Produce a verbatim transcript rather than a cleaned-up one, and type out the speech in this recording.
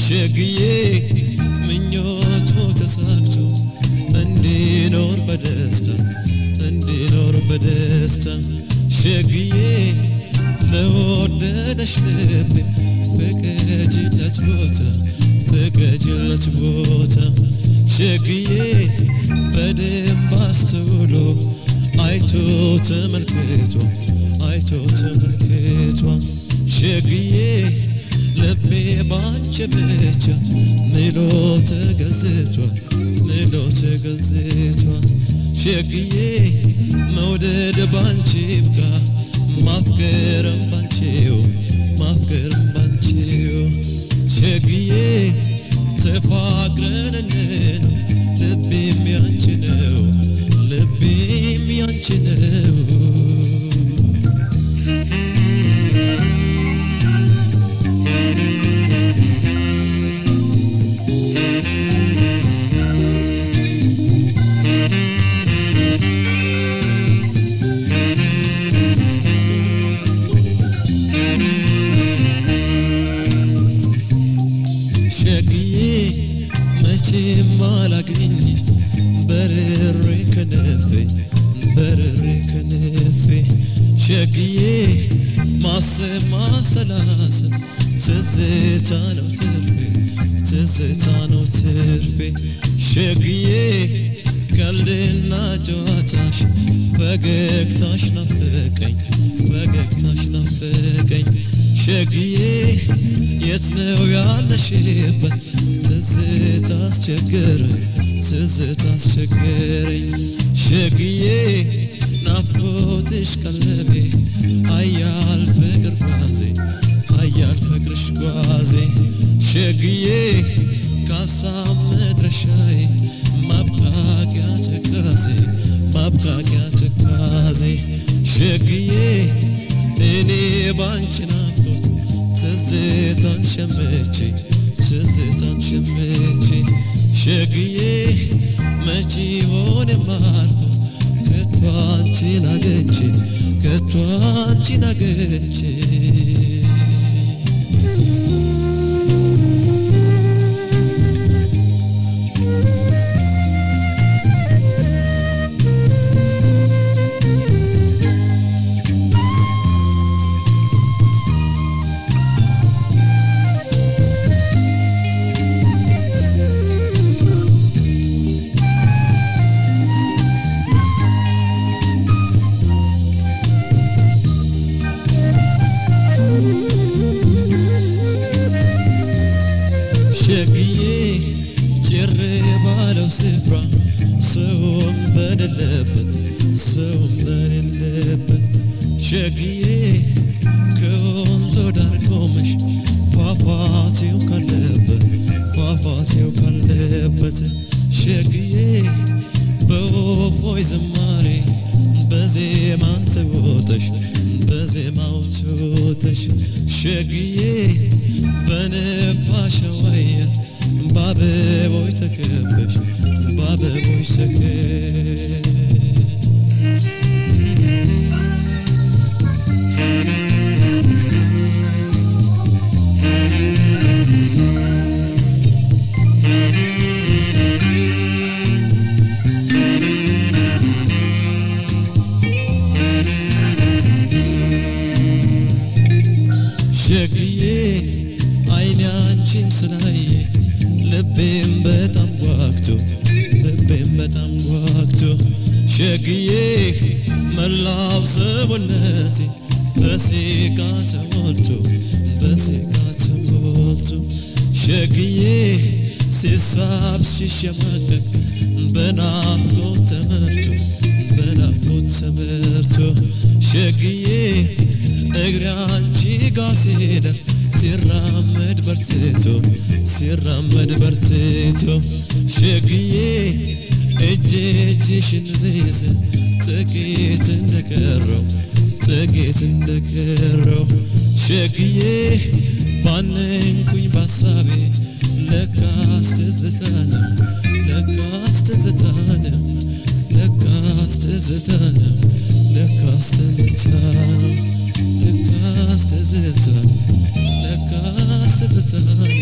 ሸግዬ ምኞቱ ተሳክቶ እንዲኖር በደስታ እንዲኖር በደስታ ሸግዬ ለወደደሽ ልቤ ፍቀጅለት ቦታ ፍቀጅለት ቦታ ሸግዬ በደንብ አስተውሎ አይቶ ተመልክቶ አይቶ ተመልክቶ ሸግዬ ልቤ ባንቺ ብቻ ምሎ ተገዝቷል ምሎ ተገዝቷል ሸግዬ መውደድ ባንቺ ይብቃ ማፍቀርም ባንቺው ማፍቀርም ባንቺው ሸግዬ ተፋቅረን እንኖር ልቤም ያንቺ ነው ልቤም ያንቺ ነው ሸግዬ መቼም አላገኝሽ በርሬ ከነፌ በርሬ ከነፌ ሸግዬ ማሰብ ማሰላሰል ትዝታ ነው ትርፌ ትዝታ ነው ትርፌ ሸግዬ ቀልድና ጨዋታሽ ፈገግታሽ ናፈቀኝ ፈገግታሽ ናፈቀኝ ሸግዬ የት ነው ያለሽበት ትዝታ አስቸገረኝ ትዝታ አስቸገረኝ ሸግዬ ናፍቆትሽ ቀለቤ ሀያል ፍቅር ጓዜ ሀያል ፍቅርሽ ጓዜ ሸግዬ ካሳብ መድረሻዬ ማብቃቂያ ትካዜ ማብቃቂያ ትካዜ ሸግዬ እኔ ባንቺ ናፍቆት ትዝታን ሸምቼ ትዝታን ሸምቼ ሸግዬ መቼ ሆነ ማርኮ ከቶ አንቺን አገኘቼ ከቶ አንቺን አገኘቼ ሸግዬ ጭር ባለው ስፍራ ሰውም በሌለበት ሰውም በሌለበት ሸግዬ ከወንዙ ዳር ቆመሽ ፏፏቴው ካለበት ፏፏቴው ካለበት ሸግዬ በወፎች ዝማሬ በዜማ ተውጠሽ በዜማው ተውጠሽ ሸግዬ በነፋሻ ወያ በአበቦች ተከበሽ በአበቦች ተከበሽ ሸግዬ አይኔ አንቺን ስላየ ልቤም በጣም ጓግቶ ልቤም በጣም ጓግቶ ሸግዬ መላው ሰውነቴ በሲቃ ተሞልቶ በሲቃ ተሞልቶ ሸግዬ ሲሳብ ሲሸማቀቅ በናፍቆት ተመርቶ በናፍቆት ተመርቶ ሸግዬ እግሬ አንቺ ጋ ሲደርስ ሲራመድ በርትቶ ሲራመድ በርትቶ ሸግዬ እጄ እጅሽን ልይዝ ጥቂት እንደቀረው ጥቂት እንደቀረው ሸግዬ ባነንኩኝ ባሳቤ ለካስ ትዝታ ነው ለካስ ትዝታ ነው ለካስ ትዝታ ነው ለካስ ትዝታ ነው ለካስ ትዝታ ለካስ ትዝታ